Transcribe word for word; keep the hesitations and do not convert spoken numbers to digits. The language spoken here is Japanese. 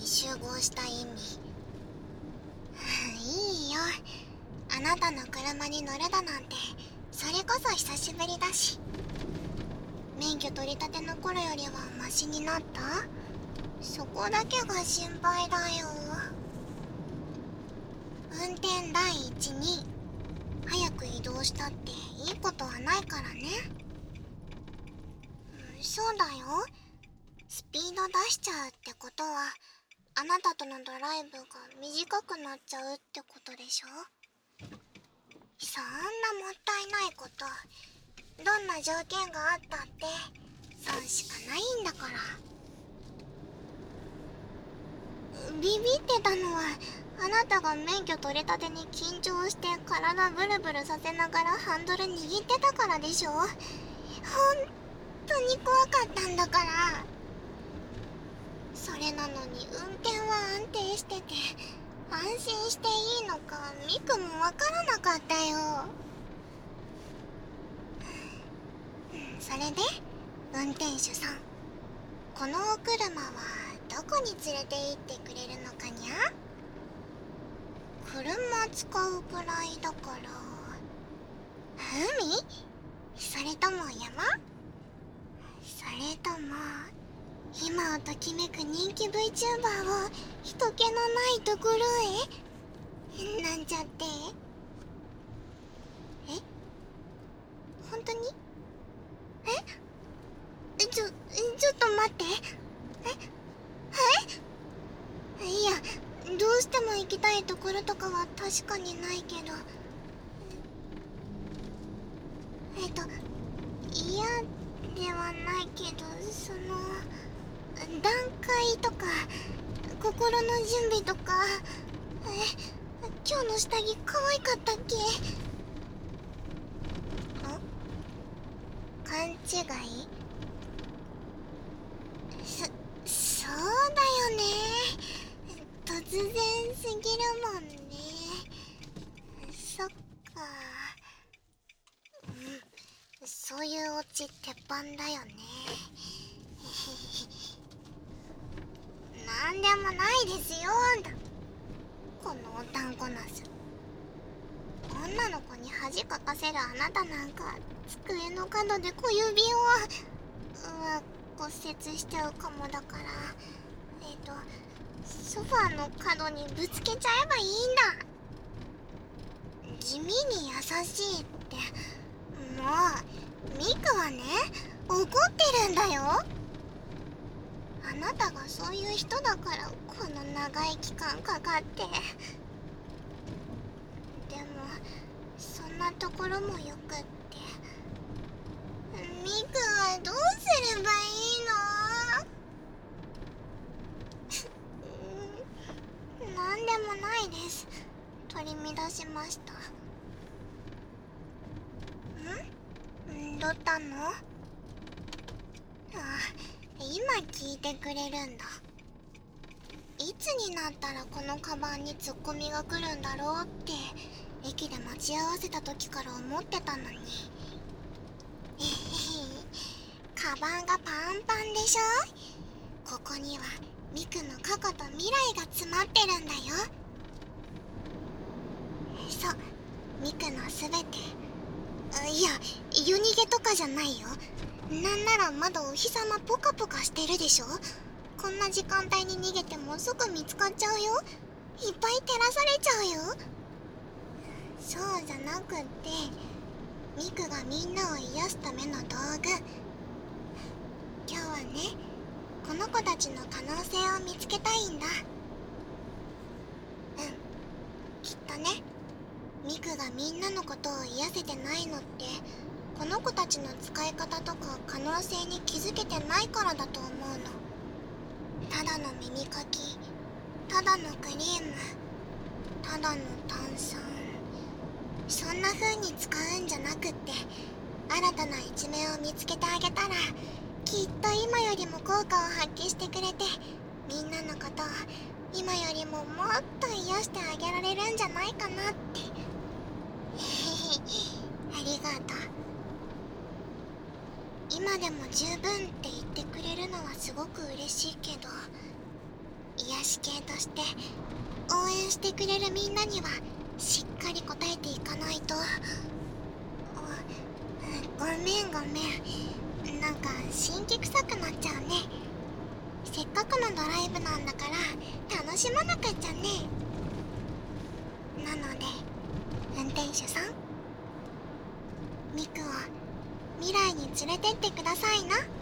集合した意味。いいよ、あなたの車に乗るだなんてそれこそ久しぶりだし。免許取り立ての頃よりはマシになった？そこだけが心配だよ。運転第一に早く移動したっていいことはないからね。そうだよ、スピード出しちゃうってことはあなたとのドライブが短くなっちゃうってことでしょ。そんなもったいないこと、どんな条件があったってそうしかないんだから。ビビってたのはあなたが免許取り立てに緊張して体ブルブルさせながらハンドル握ってたからでしょ。ほんとに怖かったんだから。それなのに運転は安定してて安心していいのかミクもわからなかったよ。それで運転手さん、このお車はどこに連れて行ってくれるのかにゃ？車使うくらいだから海？それとも山？それとも今をときめく人気 VTuber を人気のないところへなんちゃって。え？本当に？え？ちょ、ちょっと待って。え？え？いや、どうしても行きたいところとかは確かにないけど。えっと、嫌ではないけど、その、段階とか、心の準備とか、え、今日の下着可愛かったっけ？ん？勘違い？そ、そうだよね。突然すぎるもんね。そっか。うん、そういうオチ鉄板だよね。なんでもないですよーんだ。このおたんこなす。女の子に恥かかせるあなたなんか机の角で小指をうわ骨折しちゃうかもだから、えっとソファーの角にぶつけちゃえばいいんだ。地味に優しいって、もうミクはね怒ってるんだよ。あなたがそういう人だからこの長い期間かかって。でもそんなところもよくって、ミクはどうすればいいの？なんでもないです。取り乱しました。ん？どったの？あ、今聞いてくれるんだ。いつになったらこのカバンにツッコミが来るんだろうって駅で待ち合わせた時から思ってたのに。えへへ、カバンがパンパンでしょ。ここにはミクの過去と未来が詰まってるんだよ。そう、ミクのすべて。いや、夜逃げとかじゃないよ。なんならまだお日様ポカポカしてるでしょ。こんな時間帯に逃げてもすぐ見つかっちゃうよ。いっぱい照らされちゃうよ。そうじゃなくって、ミクがみんなを癒すための道具。今日はね、この子たちの可能性を見つけたいんだ。うん、きっとね、ミクがみんなのことを癒せてないのってこの子たちの使い方とか可能性に気づけてないからだと思うの。ただの耳かき、ただのクリーム、ただの炭酸、そんな風に使うんじゃなくって、新たな一面を見つけてあげたらきっと今よりも効果を発揮してくれて、みんなのことを今よりももっと癒してあげられるんじゃないかなって。ありがとう。今でも十分って言ってくれるのはすごく嬉しいけど、 癒し系として応援してくれるみんなにはしっかり答えていかないと。ごめんごめん、なんか神経臭くなっちゃうね。せっかくのドライブなんだから楽しまなくっちゃね。なので運転手さん、ミクを未来に連れてってくださいな。